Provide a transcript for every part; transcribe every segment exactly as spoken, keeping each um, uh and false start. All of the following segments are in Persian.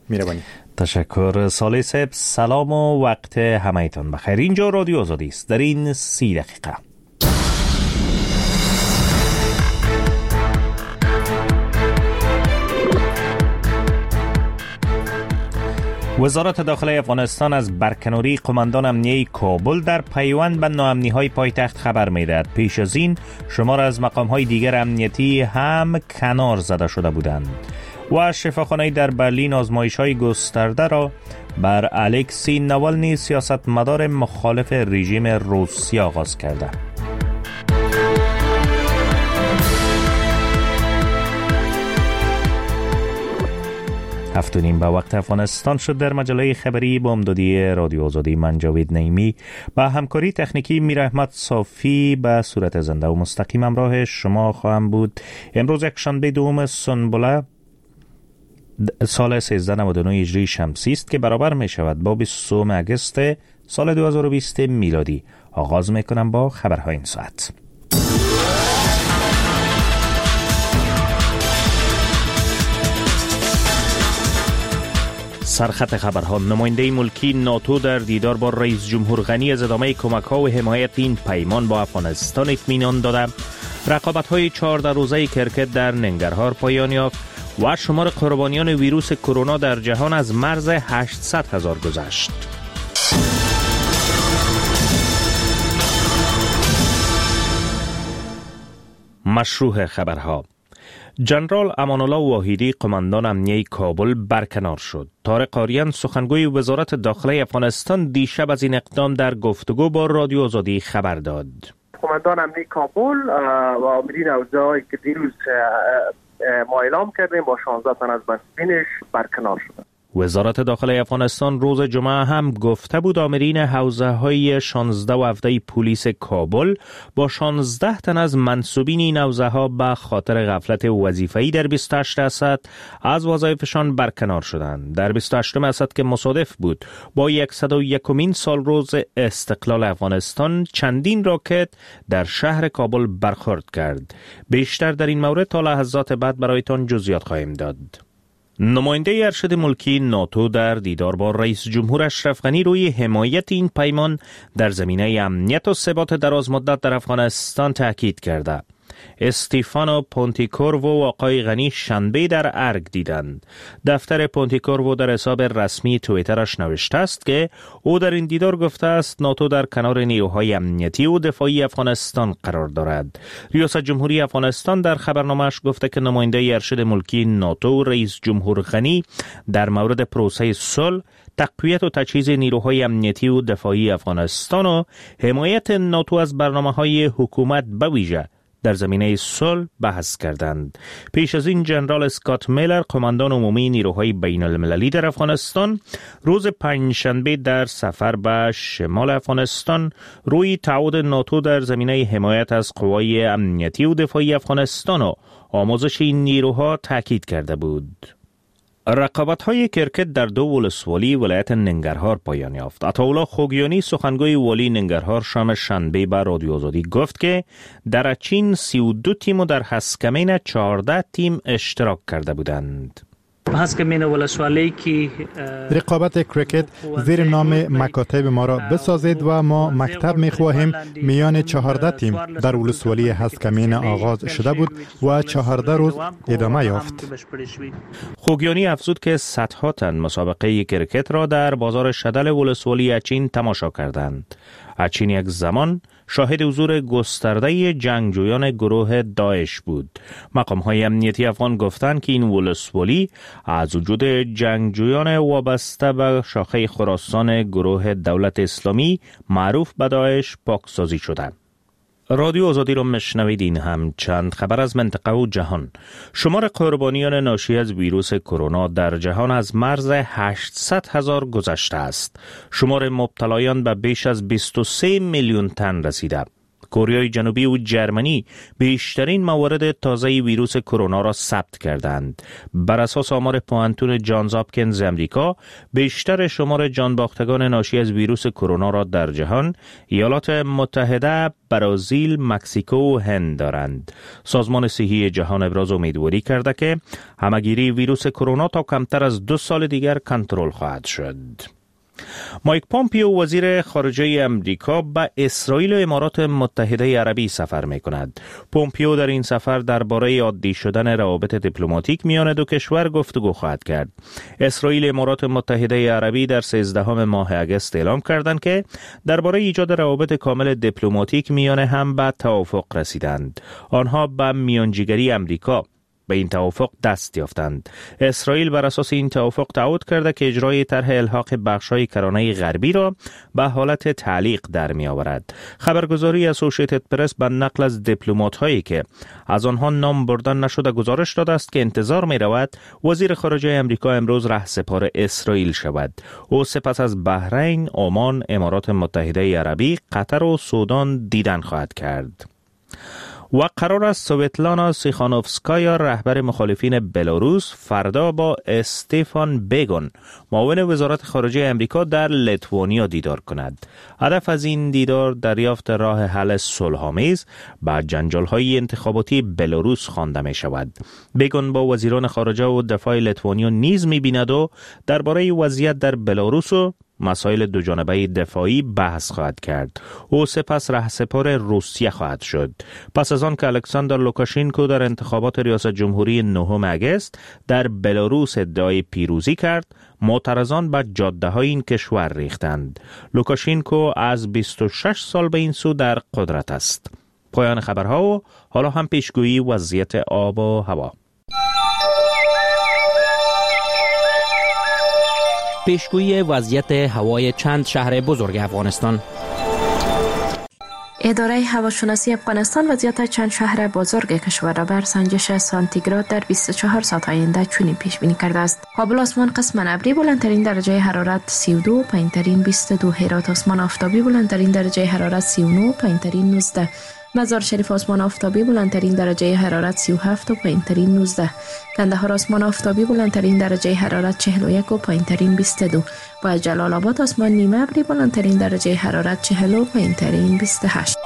می‌روانی. تشکر صالح صاحب. سلام و وقت همه‌تان بخیر. اینجا رادیو آزادی است. در این سی دقیقه وزارت داخله افغانستان از برکناری قماندان امنیه کابل در پیوند به ناامنی‌های پایتخت خبر می‌دهد. پیش از این شمار از مقام‌های دیگر امنیتی هم کنار زده شده بودند. و شفاخانه در برلین آزمایش‌های گسترده را بر الکسی ناوالنی سیاستمدار مخالف رژیم روسیه آغاز کرده. هفت و نیم به وقت افغانستان شد. در مجله خبری با امدادی رادیو آزادی من جاوید نعیمی با همکاری تکنیکی میر احمد صافی به صورت زنده و مستقیم همراه شما خواهم بود. امروز یک شنبه دوم سنبله سال سیزده نود و نه هجری شمسی است که برابر می شود با بیست و سوم اگست سال دو هزار و بیست میلادی. آغاز می کنم با خبرهای این ساعت. سرخط خبرها. نماینده ملکی ناتو در دیدار با رئیس جمهور غنی از ادامه کمک‌ها و حمایت این پیمان با افغانستان اطمینان داده. رقابت‌های چهارده روزه کرکت در ننگرهار پایان یافت و شمار قربانیان ویروس کرونا در جهان از مرز هشتصد هزار گذشت. مشروع خبرها. جنرال امان الله واحدی قماندان امنیه کابل برکنار شد. طارق آریان سخنگوی وزارت داخله افغانستان دیشب از این اقدام در گفتگو با رادیو آزادی خبر داد. قماندان امنیه کابل و آمرین اوضاعی که دیروز ما اعلام کردیم با شانزده تن از مسئولینش برکنار شدند. وزارت داخله افغانستان روز جمعه هم گفته بود آمرین حوزه‌های شانزده و هفده پلیس کابل با شانزده تن از منصوبین این حوزه‌ها به خاطر غفلت وظیفه‌ای در بیست و هشت اسد از وظایفشان برکنار شدند. در بیست و هشتم اسد که مصادف بود با صد و یکمین سال روز استقلال افغانستان، چندین راکت در شهر کابل برخورد کرد. بیشتر در این مورد تا لحظات بعد برایتان جزئیات خواهیم داد. نماینده ارشد ملکی ناتو در دیدار با رئیس جمهور اشرف غنی روی حمایت این پیمان در زمینه امنیت و ثبات درازمدت در افغانستان تاکید کرده. استیفانو پونتیکورو و آقای غنی شنبه در ارگ دیدند. دفتر پونتیکورو در حساب رسمی توییترش نوشته است که او در این دیدار گفته است ناتو در کنار نیروهای امنیتی و دفاعی افغانستان قرار دارد. ریاست جمهوری افغانستان در خبرنامه‌اش گفته که نماینده ارشد ملکی ناتو رئیس جمهور غنی در مورد پروسه صلح، تقویت و تجهیز نیروهای امنیتی و دفاعی افغانستان و حمایت ناتو از برنامه‌های حکومت به ویژه در زمینه صلح بحث کردند. پیش از این جنرال اسکات میلر قماندان عمومی نیروهای بین المللی در افغانستان روز پنجشنبه در سفر به شمال افغانستان روی تعهد ناتو در زمینه حمایت از قوای امنیتی و دفاعی افغانستان و آموزش این نیروها تاکید کرده بود. رقابت‌های کرکت در دو ولسوالی ولایت ننگرهار پایان یافت. عطاالله خوگیانی سخنگوی والی ننگرهار شام شنبه به رادیو آزادی گفت که در اچین سی و دو تیم و در هسکمین چهارده تیم اشتراک کرده بودند. رقابت کرکت زیر نام مکاتب ما را بسازید و ما مکتب می خواهیم. میان چهارده تیم در ولسوالی هسکمین آغاز شده بود و چهارده روز ادامه یافت. خوگیانی افزود که صدها تن مسابقه کرکت را در بازار شدل ولسوالی اچین تماشا کردند. اچین یک زمان شاهد حضور گسترده جنگجویان گروه داعش بود. مقام‌های امنیتی افغان گفتند که این ولسوالی از وجود جنگجویان وابسته به شاخه خراسان گروه دولت اسلامی معروف به داعش پاکسازی شده. رادیو آزادی را مشنوید. این هم چند خبر از منطقه و جهان. شمار قربانیان ناشی از ویروس کرونا در جهان از مرز هشتصد هزار گذشته است. شمار مبتلایان به بیش از بیست و سه میلیون تن رسیده. کره جنوبی و جرمنی بیشترین موارد تازه ویروس کرونا را ثبت کردند. بر اساس آمار پوانتون جانز هاپکینز امریکا، بیشتر شمار جانباختگان ناشی از ویروس کرونا را در جهان ایالات متحده، برزیل، مکزیکو و هند دارند. سازمان صحی جهان ابراز امیدواری کرده که همهگیری ویروس کرونا تا کمتر از دو سال دیگر کنترل خواهد شد. مایک پومپیو وزیر خارجه امریکا به اسرائیل و امارات متحده عربی سفر می کند. پومپیو در این سفر درباره عادی شدن روابط دیپلماتیک میان دو کشور گفتگو خواهد کرد. اسرائیل و امارات متحده عربی در سیزدهم ماه اگست اعلام کردند که درباره ایجاد روابط کامل دیپلماتیک میان هم به توافق رسیدند. آنها به میانجیگری امریکا به این توافق دست یافتند. اسرائیل بر اساس این توافق تعهد کرده که اجرای طرح الحاق بخش‌های کرانه غربی را به حالت تعلیق در می آورد. خبرگزاری اسوسییتد پرس به نقل از دیپلمات‌هایی که از آنها نام بردن نشده گزارش داده است که انتظار می رود وزیر خارجه امریکا امروز رهسپار اسرائیل شود. او سپس از بحرین، عمان، امارات متحده عربی، قطر و سودان دیدن خواهد کرد. و قرار است سویتلانا سیخانوفسکایا رهبر مخالفین بلاروس فردا با استفان بیگون معاون وزارت خارجه امریکا در لیتوانیا دیدار کند. هدف از این دیدار دریافت راه حل صلح‌آمیز به جنجال‌های انتخاباتی بلاروس خوانده می شود. بیگون با وزیران خارجه و دفاع لیتوانیا نیز می بیند و درباره وضعیت در بلاروس و مسائل دوجانبه دفاعی بحث خواهد کرد. او سپس رهسپار روسیه خواهد شد. پس از آن که الکساندر لوکاشینکو در انتخابات ریاست جمهوری نهم اگست در بلاروس ادعای پیروزی کرد، معترضان به جاده‌های این کشور ریختند. لوکاشینکو از بیست و شش سال به این سو در قدرت است. پایان خبرها و حالا هم پیشگویی وضعیت آب و هوا. پیشگویی وضعیت هوای چند شهر بزرگ افغانستان. اداره هواشناسی افغانستان وضعیت چند شهر بزرگ کشور را بر سنجش سانتیگراد در بیست و چهار ساعت آینده چنین پیش بینی کرده است: کابل آسمان قسم ابری بلندترین درجه حرارت سی و دو، پایینترین بیست و دو. هرات آسمان آفتابی بلندترین درجه حرارت سی و نه، پایینترین نوزده. مزار شریف آسمان آفتابی بلندترین درجه حرارت سی و هفت و پایینترین نوزده. کندهار آسمان آفتابی بلندترین درجه حرارت چهل و یک و پایینترین بیست و دو. با جلال آباد آسمان نیمه ابری بلندترین درجه حرارت چهل و پایینترین بیست و هشت.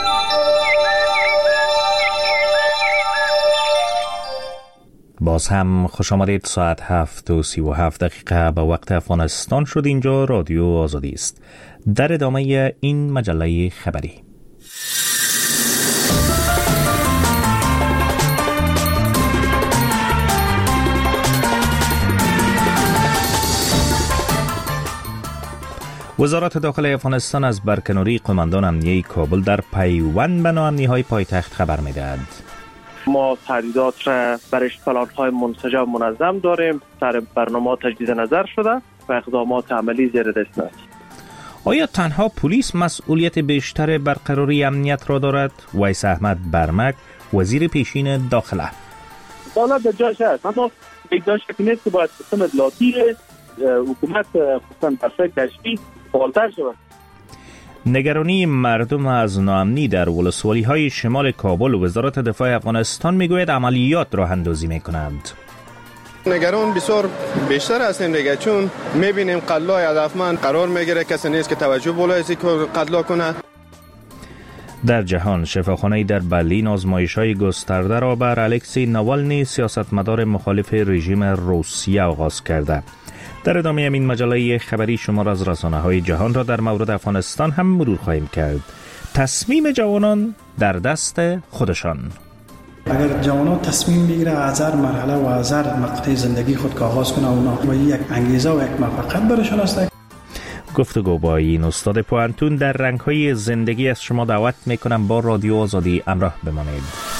باز هم خوش آمدید. ساعت هفت و سی و هفت دقیقه به وقت افغانستان شد. اینجا رادیو آزادی است. در ادامه این مجله خبری، وزارت داخل افغانستان از برکناری قماندان امنیه کابل در پیوند به ناامنی‌های پایتخت خبر می‌دهد. ما تهدیدات را برای پلان‌های منسجم منظم داریم. سر برنامه تجدید نظر شده و اقدامات عملی زیر دست است. آیا تنها پلیس مسئولیت بیشتر برقراری امنیت را دارد؟ ویس احمد برمک، وزیر پیشین داخله: بالا به جاش هست، اما یک جاش که نیست که باید سیستم اطلاعاتی حکومت خصوصا بخش کشفی فعالتر شود. نگرانی مردم از ناامنی در ولسوالی‌های شمال کابل و وزارت دفاع افغانستان میگوید عملیات راه اندازی میکنند. نگران بسیار بیشتر هستیم دیگه، چون میبینیم قتل‌های هدفمند قرار میگیره، کسی نیست که توجه بلایزی قتل کنه. در جهان، شفاخانه‌ای در برلین آزمایش‌های گسترده را بر الکسی ناوالنی سیاستمدار مخالف رژیم روسیه آغاز کرده. در ادامه این مجله خبری شمار از رسانه‌های جهان را در مورد افغانستان هم مرور خواهیم کرد. تصمیم جوانان در دست خودشان. اگر جوانان تصمیم بگیره از هر مرحله و از هر مقطع زندگی خود که آغاز کنه، اونا و یک انگیزه و یک موفقیت برشان است. گفتگو با این استاد پوانتون در رنگ‌های زندگی از شما دعوت میکنم با رادیو آزادی همراه بمانید.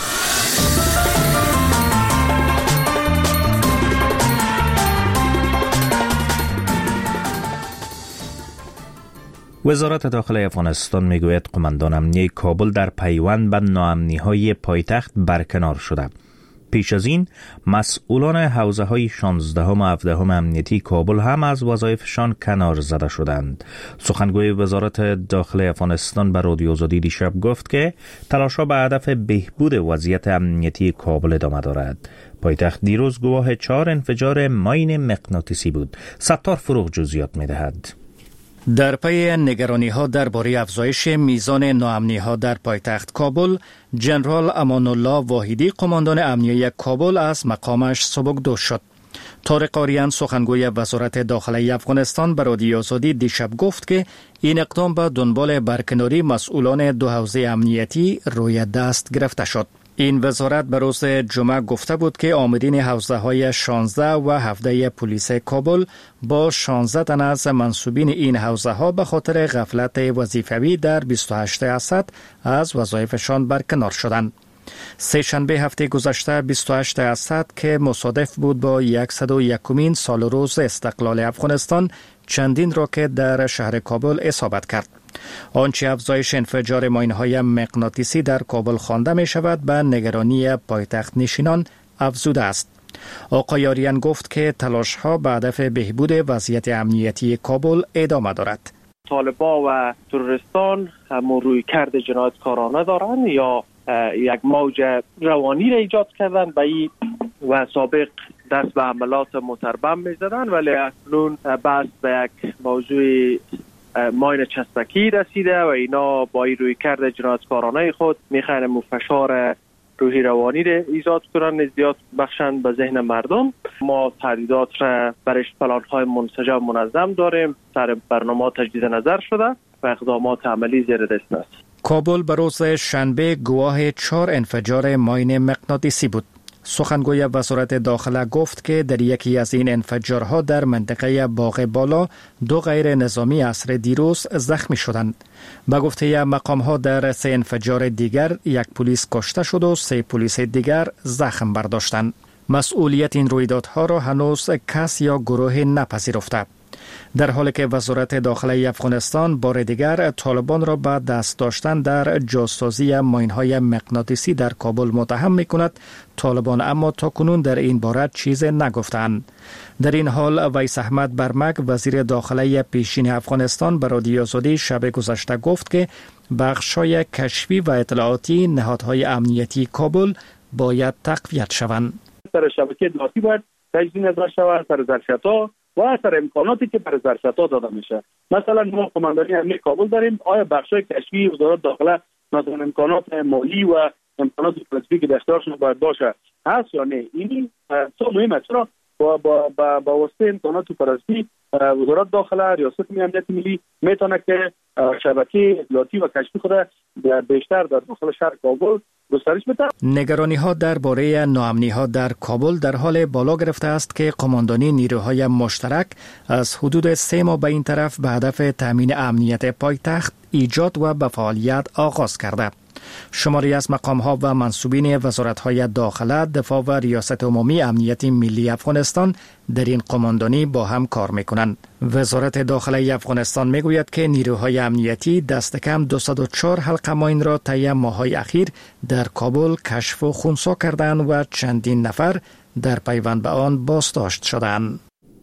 وزارت داخل افغانستان میگوید قماندان امنیه کابل در پیوند به ناامنی‌های پایتخت برکنار شده. پیش از این مسئولان حوزه های شانزده و هفده امنیتی کابل هم از وظایفشان کنار زده شدند. سخنگوی وزارت داخلی افغانستان به رادیو آزادی دیشب گفت که تلاش‌ها به هدف بهبود وضعیت امنیتی کابل ادامه دارد. پایتخت دیروز گواه چهار انفجار ماین مغناطیسی بود. ستار فروغ جزئیات می‌دهد. در پی نگرانی ها درباره افزایش میزان ناامنی ها در پایتخت کابل، جنرال امان الله واحدی قماندان امنیه کابل از مقامش سبکدوش شد. طارق آریان سخنگوی وزارت داخلی افغانستان به رادیو آزادی دیشب گفت که این اقدام به دنبال برکناری مسئولان دو حوزه امنیتی روی دست گرفته شد. این وزارت به روز جمعه گفته بود که آمرین حوزه های شانزده و هفده پلیس کابل با شانزده تن از منصوبین این حوزه ها به خاطر غفلت وظیفوی در بیست و هشت اسد از وظایفشان برکنار شدند. سه شنبه هفته گذشته بیست و هشت اسد که مصادف بود با صد و یکمین سال روز استقلال افغانستان چندین راکت در شهر کابل اصابت کرد. آنچه افزایش انفجار ماین‌های مغناطیسی در کابل خوانده می شود به نگرانی پایتخت نشینان افزوده است. آقای آریان گفت که تلاش‌ها به هدف بهبود وضعیت امنیتی کابل ادامه دارد. طالبان و تروریستان هم رویکرد جنایتکارانه دارند یا یک موج روانی را ایجاد کردن به این و سابق دست به حملات متربم می زدن، ولی اکنون بحث به یک موضوع ماین چسبکی رسیده و اینا با این روی کرده جنایتکارانه خود میخواین فشار روحی روانی را ایجاد کنن، ازدیاد بخشند به ذهن مردم. ما تهدیدات را برش پلان‌های منسجم منظم داریم، سر برنامه تجدید نظر شده و اقدامات عملی زیر دست است. کابل به روز شنبه گواه چهار انفجار ماین مغناطیسی بود. سخنگوی وزارت داخله گفت که در یکی از این انفجارها در منطقه باغ بالا دو غیر نظامی عصر دیروز زخمی شدند. به گفته مقام‌ها در سه انفجار دیگر یک پلیس کشته شد و سه پلیس دیگر زخم برداشتند. مسئولیت این رویدادها را هنوز کس یا گروه نپذیرفته. در حالی که وزارت داخلی افغانستان بار دیگر طالبان را به دست داشتن در جاسازی ماین‌های مغناطیسی در کابل متهم می‌کند، طالبان اما تاکنون در این باره چیز نگفتند. در این حال ویس احمد برمک وزیر داخلی پیشین افغانستان به رادیو آزادی شب گذشته گفت که بخش‌های کشفی و اطلاعاتی نهادهای امنیتی کابل باید تقویت شوند. سر شبکه اطلاعاتی باید تجدید نظر شود، سر ظرفیت‌ها و اثر امکاناتی که برای ظرفیت‌ها داده میشه. مثلا ما قماندانی امنیت کابل داریم، آیا بخشای کشفی وزارت داخله مثلا امکانات مالی و امکانات فلسفی که در اختیارشون باید باشه هست یا نه؟ این تو مهمه، چرا با با با, با واسطه امکانات فلسفی وزارت داخله ریاست امنیت ملی میتونه که شبکه اطلاعاتی و کشفی خود بیشتر در داخل شهر کابل گسترش بده. نگرانی ها درباره ناامنی ها در کابل در حال بالا گرفته است که قماندانی نیروهای مشترک از حدود سه ماه به این طرف به هدف تامین امنیت پایتخت ایجاد و به فعالیت آغاز کرده. شماری از مقام‌ها و منصوبین وزارت‌های داخله، دفاع و ریاست عمومی امنیت ملی افغانستان در این قماندانی با هم کار می‌کنند. وزارت داخلی افغانستان می‌گوید که نیروهای امنیتی دست کم دویست و چهار حلقه ماین را طی ماه‌های اخیر در کابل کشف و خنثی کردند و چندین نفر در پیوند به آن بازداشت شدند.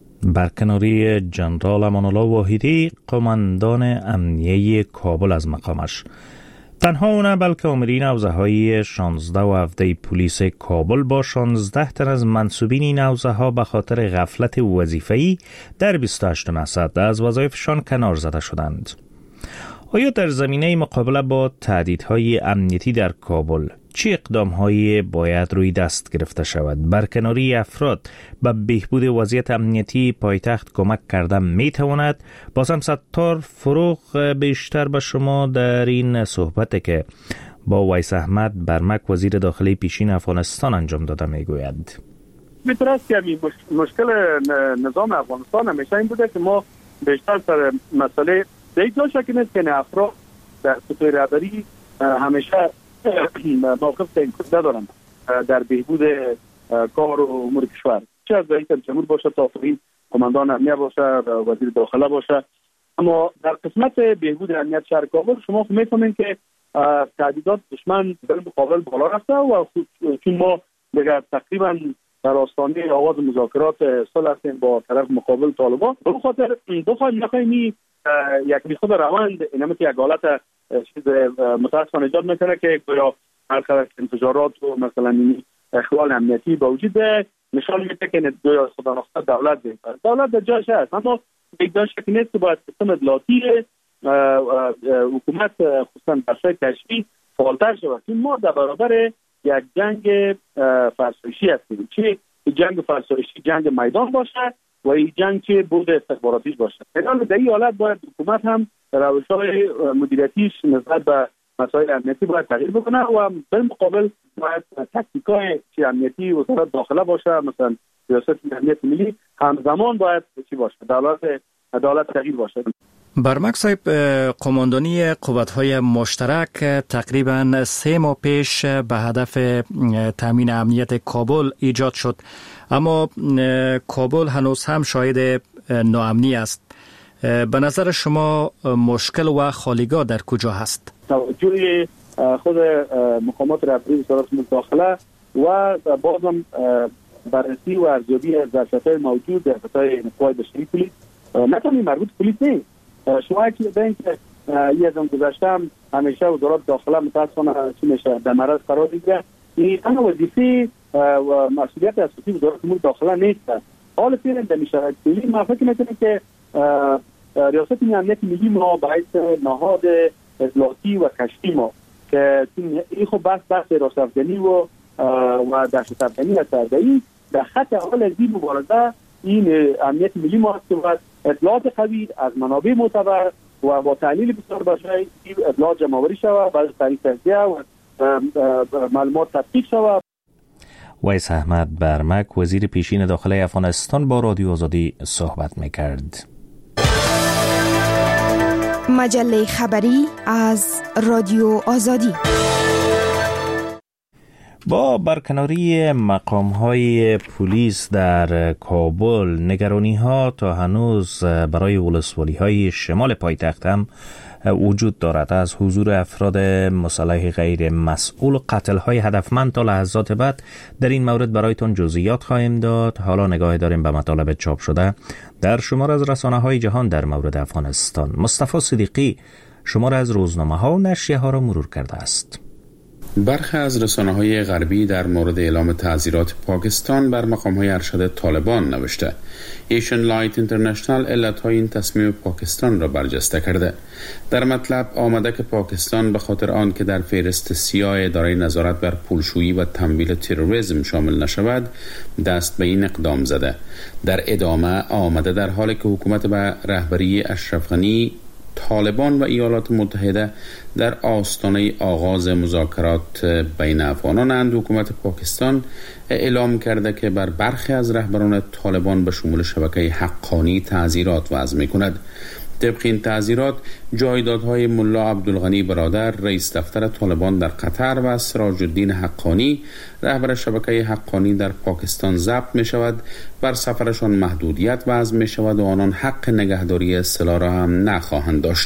برکناری جنرال امان الله واحدی قماندان امنیه کابل از مقامش. تنها او نه بلکه آمرین حوزه های شانزده و هفده پلیس کابل با شانزده تن از منصوبین این حوزه ها به خاطر غفلت وظیفه‌ای در بیست و هشت اسد از وظایفشان کنار زده شدند. آیا در زمینه مقابله با تهدیدهای امنیتی در کابل چه اقدام‌هایی باید روی دست گرفته شود؟ برکناری افراد به بهبود وضعیت امنیتی پایتخت کمک کرده می‌تواند؟ بازم ستار فروغ بیشتر به شما در این صحبت که با ویس احمد برمک وزیر داخلی پیشین افغانستان انجام داده میگوید. میتونه است که مشکل نظام افغانستان همیشه این بوده که ما بیشتر سر مسئله دیگه شکل نیست که افراد در سطح رهبری همیشه موقف تعیین کننده دارند در بهبود کار و امور کشور، چه از رئیس جمهور باشه تا این قماندان امنیت باشه، وزیر داخله باشه. اما در قسمت بهبود امنیت شهر کابل شما میفهمید که تهدیدات دشمن در مقابل بالا رفته و چون ما دیگه تقریبا در آستانه آغاز مذاکرات صلح هستیم با طرف مقابل طالبان. به خاطر بخوایم نخوایم یک میخود روند اینم که یک حالت چیز متاسفانه ایجاد میکنه که گویا هر انفجارات و مثلا اخلال امنیتی با وجود نشان میده که گویا خدا نخواسته دولت ده. دولت در جایش هست، اما یک دانش که نیست که باید سیستم اطلاعاتی حکومت خصوصا بخشای کشفی فعالتر شود. این ما در برابر یک جنگ فرسایشی هستیم، چه جنگ فرسایشی جنگ میدان باشه و این جنگ که بود استخباراتیش باشه. در این حالت باید حکومت هم روش‌های مدیریتیش نسبت به مسائل امنیتی باید تغییر بکنه و بالمقابل باید تکتیکای چی امنیتی وزارت داخله باشه، مثلا ریاست امنیت ملی همزمان باید چی باشه، دولت عدالت تغییر باشه. برمک صاحب، قماندانی قوت‌های مشترک تقریباً سه ماه پیش به هدف تامین امنیت کابل ایجاد شد، اما کابل هنوز هم شاهد ناامنی است. به نظر شما مشکل و خالیگاه در کجا هست؟ توجه خود مقامات رهبری وزارت داخله و بازم بررسی و ارزیابی از ظرفیت‌های موجود در سطح قوای بشری پلیس، نه تنها مربوط پلیس نیست. شما که ببینید که یه از اون گذشتم همیشه وزارت داخله متاسفانه چی میشه در معرض قرار میگیره. این اما وظیفه و مسئولیت اساسی وزارت امور داخله نیست. حال فعلا در میشه ملی ما فکر میکنیم که ریاست امنیت ملی ما باید نهاد اطلاعاتی و کشفی ما که این خب بحث بحث راست افغانی و و دهشت افغانی هست. در خط اول از این مبارزه این امنیت ملی ما هست که باید اطلاعات قوی از منابع معتبر و با تحلیل بسیار باشای اطلاعات جمع‌آوری شود، بعد تعریف تجزیه و معلومات تطبیق شود. ویس احمد برمک، وزیر پیشین داخلی افغانستان، با رادیو آزادی صحبت می‌کرد. مجله خبری از رادیو آزادی. با برکناری مقام‌های پلیس در کابل، نگرانی‌ها تا هنوز برای ولسوالی‌های شمال پایتخت هم وجود دارد. از حضور افراد مسلح غیر مسئول قتل‌های هدفمند تا لحظات بعد در این مورد برایتون جزئیات خواهیم داد. حالا نگاه داریم به مطالب چاپ شده در شمار از رسانه‌های جهان در مورد افغانستان. مصطفی صدیقی شمار از روزنامه‌ها و نشریه‌ها را مرور کرده است. برخی از رسانه‌های غربی در مورد اعلام تعزیرات پاکستان بر مقام‌های ارشد طالبان نوشته. ایشن لایت اینترنشنال علت‌های این تصمیم پاکستان را برجسته کرده. در مطلب آمده که پاکستان به خاطر آن که در فهرست سیاه اداره نظارت بر پولشویی و تمویل تروریسم شامل نشود دست به این اقدام زده. در ادامه آمده در حالی که حکومت به رهبری اشرف غنی، طالبان و ایالات متحده در آستانه آغاز مذاکرات بین افغانانند، حکومت پاکستان اعلام کرده که بر برخی از رهبران طالبان به شمول شبکه حقانی تعزیرات وضع می‌کند. طبق این تعزیرات جایدادهای ملا عبدالغنی برادر، رئیس دفتر طالبان در قطر، و سراج الدین حقانی، رهبر شبکه حقانی در پاکستان ضبط می شود. بر سفرشان محدودیت وضع می شود و آنان حق نگهداری اصطلاح را هم نخواهند داشت.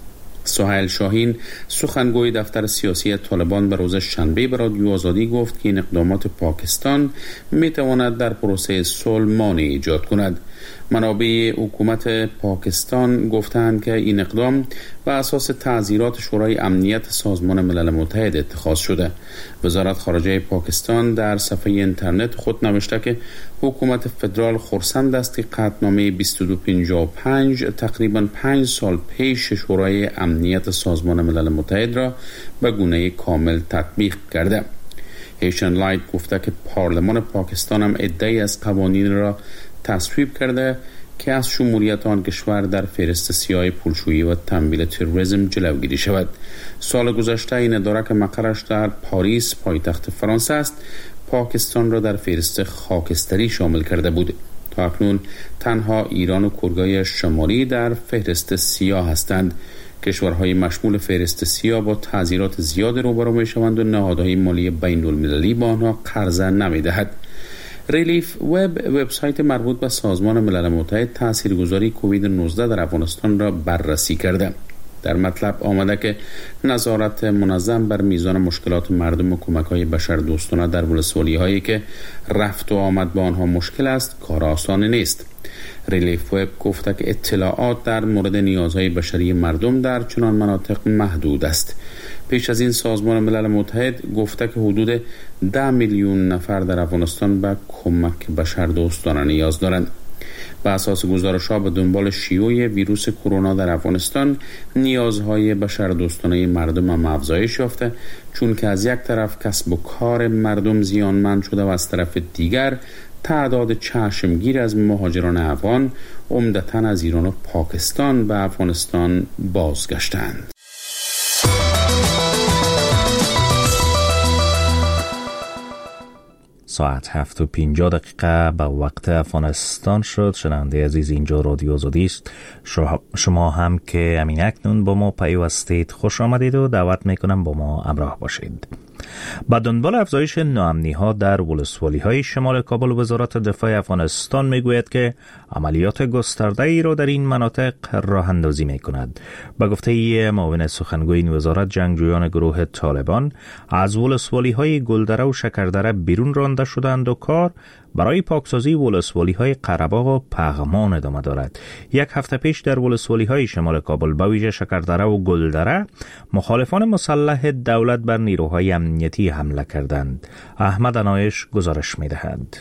سهیل شاهین، سخنگوی دفتر سیاسی طالبان، به روز شنبه به رادیو آزادی گفت که این اقدامات پاکستان می تواند در پروسه صلح مانع ایجاد کند. منابع حکومت پاکستان گفتند که این اقدام بر اساس تعزیرات شورای امنیت سازمان ملل متحد اتخاذ شده. وزارت خارجه پاکستان در صفحه اینترنت خود نوشته که حکومت فدرال خرسند است که قطعنامه بیست و دو پنجاه و پنج تقریباً پنج سال پیش شورای امنیت سازمان ملل متحد را به گونه کامل تطبیق کرده. ایشن لایت گفته که پارلمان پاکستان هم عده‌ای از قوانین را تصویب کرده که از شمولیت آن کشور در فهرست سیاه پولشویی و تمویل تروریسم جلوگیری شود. سال گذشته این اداره که مقرش در پاریس، پایتخت فرانسه است، پاکستان را در فهرست خاکستری شامل کرده بود. تا اکنون تنها ایران و کره شمالی در فهرست سیاه هستند. کشورهای مشمول فهرست سیاه با تعزیرات زیاد روبرو می‌شوند و نهادهای مالی بین‌المللی با آنها قرضه نمی‌دهد. ریلیف وب، وبسایت مربوط به سازمان ملل متحد، تاثیرگذاری کووید نوزده در افغانستان را بررسی کرده. در مطلب آمده که نظارت منظم بر میزان مشکلات مردم و کمک‌های بشردوستانه در ولسوالی‌هایی که رفت و آمد با آنها مشکل است کار آسانی نیست. ریلیف وب گفته که اطلاعات در مورد نیازهای بشری مردم در چنان مناطق محدود است. پیش از این سازمان ملل متحد گفته که حدود ده میلیون نفر در افغانستان به کمک بشردوستانه نیاز دارند. به اساس گزارش‌ها به دنبال شیوع ویروس کرونا در افغانستان نیازهای بشردوستانه مردم هم افزایش یافته، چون که از یک طرف کسب و کار مردم زیانمند شده و از طرف دیگر تعداد چشمگیر از مهاجران افغان عمدتاً از ایران و پاکستان به افغانستان بازگشتند. ساعت هفت و پنجاه دقیقه به وقت افغانستان شد. شنونده عزیز، اینجا رادیو آزادی است. شما هم که همین اکنون با ما پیوستید خوش آمدید و دعوت میکنم با ما همراه باشید. با دنبال افزایش ناامنی‌ها در ولسوالی‌های شمال کابل، وزارت دفاع افغانستان میگوید که عملیات گسترده‌ای را در این مناطق راه اندازی می‌کند. با گفته معاون سخنگوی این وزارت، جنگجویان گروه طالبان از ولسوالی‌های گلدره و شکردره بیرون رانده شدند و کار برای پاکسازی ولسوالی‌های قره‌باغ و پغمان ادامه دارد. یک هفته پیش در ولسوالی‌های شمال کابل به ویژه شکردره و گلدره مخالفان مسلح دولت بر نیروهای امنیتی حمله کردند. احمد عنایش گزارش می‌دهد.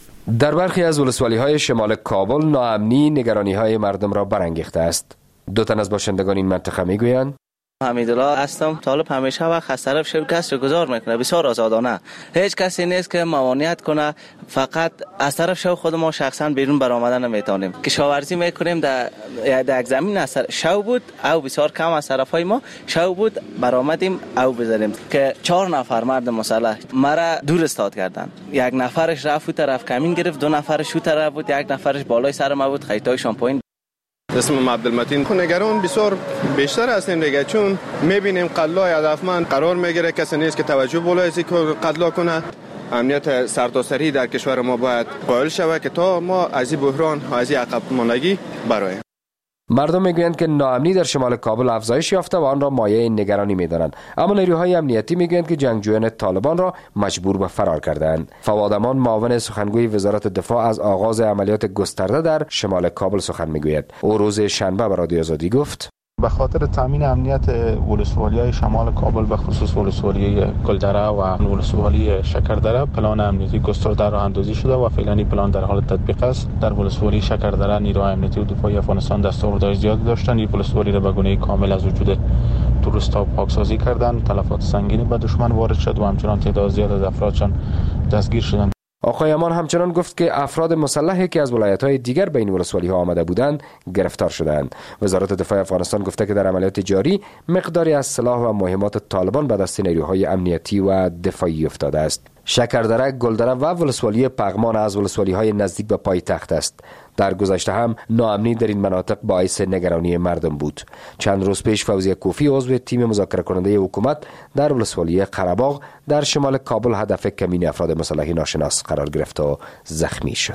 در برخی از ولسوالی‌های شمال کابل ناامنی نگرانی‌های مردم را برانگیخته است. دو تن از باشندگان این منطقه می‌گویند: حمیدالله هستم. طالب همیشه وقت از طرف شکست گذار میکنه، بسیار آزادانه. هیچ کسی نیست که ممانعت کنه، فقط از طرف شو خود ما شخصا بیرون برآمدن نمیتونیم. کشاورزی میکنیم در در زمین از شو بود او بسیار کم از طرفای ما شو بود، برآمدیم او بزنیم که چهار نفر مرد مسلح مرا دور استاد کردن. یک نفرش رفت و طرف کمین گرفت، دو نفرش اون طرف بود، یک نفرش بالای سر ما بود، خیطای شامپوین. اسمم عبدالمتین. نگران بسیار بیشتر هستیم دیگه، چون میبینیم قتلای هدفمند قرار میگیره، کسی نیست که توجه بلایزی که قتلا کنه. امنیت سرتاسری در کشور ما باید قائل شود که تا ما از این بحران و از این عقب ماندگی برآییم. مردم میگویند که ناامنی در شمال کابل افزایش یافته و آن را مایه نگرانی میدانند، اما نیروهای امنیتی میگویند که جنگجویان طالبان را مجبور به فرار کردند. فواد امان، معاون سخنگوی وزارت دفاع، از آغاز عملیات گسترده در شمال کابل سخن میگوید. او روز شنبه به رادیو آزادی گفت: به خاطر تامین امنیت ولسوالی‌های شمال کابل، به خصوص ولسوالی گلدره و ولسوالی شکردره، پلان امنیتی گسترده راه اندازی شده و فعلا این پلان در حال تطبیق است. در ولسوالی شکردره نیروهای امنیتی و دفاعی افغانستان دستاوردهای زیادی داشتند. این ولسوالی را به گونه کامل از وجود تروریست‌ها پاکسازی کردند. تلفات سنگینی به دشمن وارد شد و همچنان تعداد زیاد از افرادشان دستگیر شدند. آقای امان همچنان گفت که افراد مسلحی که از ولایت‌های دیگر به این ولسوالی‌ها آمده بودند گرفتار شدند. وزارت دفاع افغانستان گفته که در عملیات جاری مقداری از سلاح و مهمات طالبان به دست نیروهای امنیتی و دفاعی افتاده است. شکردره، گلدره و ولسوالی پغمان از ولسوالی‌های نزدیک به پایتخت است. در گذشته هم ناامنی در این مناطق باعث نگرانی مردم بود. چند روز پیش فوزیه کوفی، عضو تیم مذاکره کننده حکومت در ولسوالی قره‌باغ در شمال کابل، هدف کمین افراد مسلح ناشناس قرار گرفت و زخمی شد.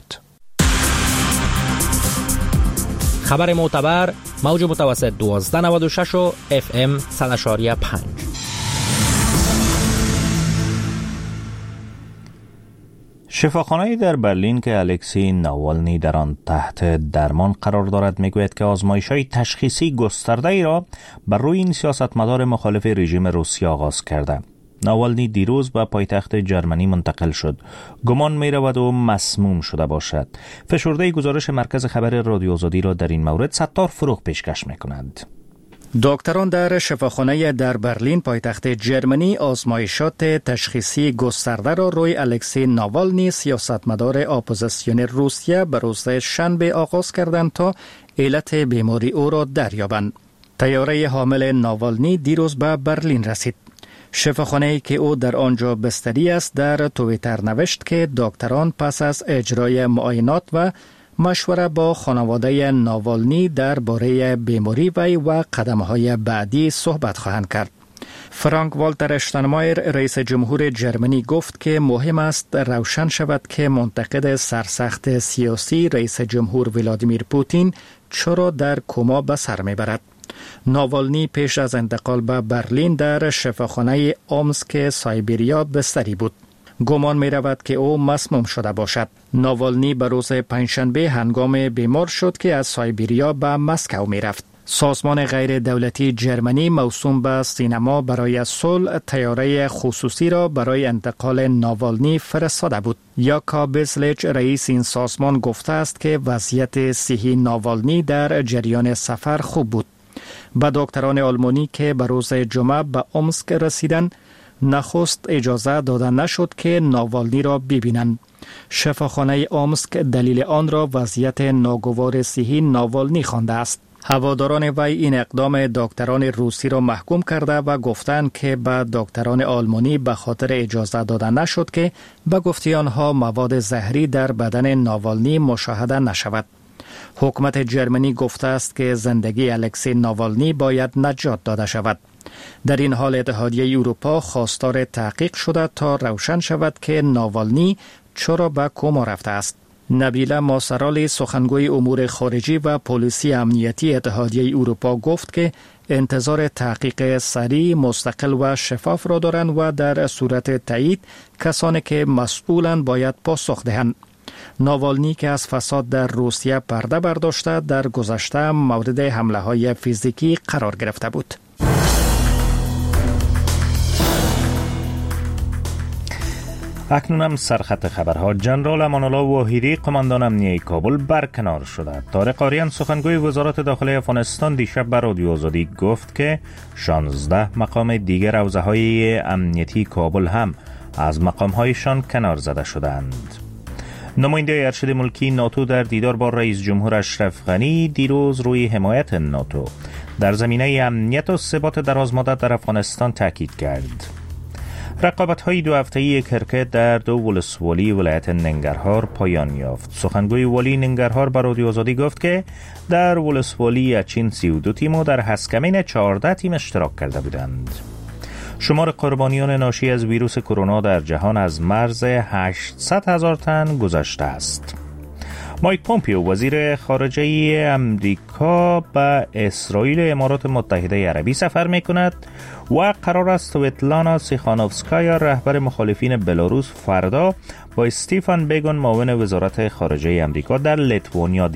خبر معتبر، موج متوسط دوازده نود و شش و اف ام صد و پنج. شفاخانه‌ای در برلین که الکسی ناوالنی در آن تحت درمان قرار دارد میگوید که آزمایش‌های تشخیصی گسترده‌ای را بر روی این سیاستمدار مخالف رژیم روسیه آغاز کرده. ناوالنی دیروز به پایتخت جرمنی منتقل شد. گمان می‌رود و مسموم شده باشد. فشرده گزارش مرکز خبر رادیو آزادی را در این مورد ستار فروغ پیشکش می‌کند. دکتران در شفاخانه در برلین پایتخت جرمنی آزمایشات تشخیصی گسترده را روی الکسی ناوالنی سیاستمدار اپوزیسیون روسیه به روز شنبه آغاز کردند تا علت بیماری او را دریابند. طیاره حامل ناوالنی دیروز به برلین رسید. شفاخانه‌ای که او در آنجا بستری است در توییتر نوشت که دکتران پس از اجرای معاینات و مشوره با خانواده ناوالنی درباره بیماری وی و قدم‌های بعدی صحبت خواهند کرد. فرانک والتر اشتاینمایر، رئیس جمهور جرمنی، گفت که مهم است روشن شود که منتقد سرسخت سیاسی رئیس جمهور ولادیمیر پوتین چرا در کما به سر میبرد. ناوالنی پیش از انتقال به برلین در شفاخانه اومسک سایبریا بستری بود. گمان می رود که او مسموم شده باشد. ناوالنی به روز پنجشنبه هنگام بیمار شد که از سایبریا به مسکو می رفت. سازمان غیر دولتی جرمنی موسوم به سینما برای صلح طیاره خصوصی را برای انتقال ناوالنی فرستاده بود. یاکا بیسلیچ رئیس این سازمان گفته است که وضعیت صحی ناوالنی در جریان سفر خوب بود. به دکتران آلمانی که به روز جمعه به اومسک رسیدند نخست اجازه داده نشد که ناوالنی را ببینند. شفاخانه اومسک دلیل آن را وضعیت ناگوار صحی ناوالنی خوانده است. هواداران وی این اقدام دکتران روسی را محکوم کرده و گفتند که به دکتران آلمانی به خاطر اجازه داده نشد که به گفته آنها مواد زهری در بدن ناوالنی مشاهده نشود. حکومت جرمنی گفته است که زندگی الکسی ناوالنی باید نجات داده شود. در این حال اتحادیه اروپا خواستار تحقیق شده تا روشن شود که ناوالنی چرا به کما رفته است. نبیله ماسرالی سخنگوی امور خارجی و پلیسی امنیتی اتحادیه اروپا گفت که انتظار تحقیق سریع، مستقل و شفاف را دارند و در صورت تایید کسانی که مسئولند باید پاسخ دهند. ناوالنی که از فساد در روسیه پرده برداشته در گذشته مورد حمله های فیزیکی قرار گرفته بود. اکنون هم سرخط خبرها. جنرال امان‌الله واحدی قماندان امنیه کابل برکنار شده. طارق آریان سخنگوی وزارت داخلی افغانستان دیشب به رادیو آزادی گفت که شانزده مقام دیگر حوزه‌های امنیتی کابل هم از مقام‌هایشان کنار زده شدند. نماینده ارشد ملکی ناتو در دیدار با رئیس جمهور اشرف غنی دیروز روی حمایت ناتو در زمینه امنیت و ثبات درازمدت در افغانستان تاکید کرد. رقابت‌های دو هفته‌ای کرکت در دو ولسوالی ولایت ننگرهار پایان یافت. سخنگوی والی ننگرهار به رادیو آزادی گفت که در ولسوالی اچین سی و دو تیم و در هسکمین چهارده تیم اشتراک کرده بودند. شمار قربانیان ناشی از ویروس کرونا در جهان از مرز هشتصد هزار تن گذشته است. مایک پومپیو وزیر خارجه امریکا به اسرائیل و امارات متحده عربی سفر می کند و قرار است سویتلانا سیخانوفسکایا رهبر مخالفین بلاروس فردا با استیفان بیگون معاون وزارت خارجه امریکا در لیتوانیا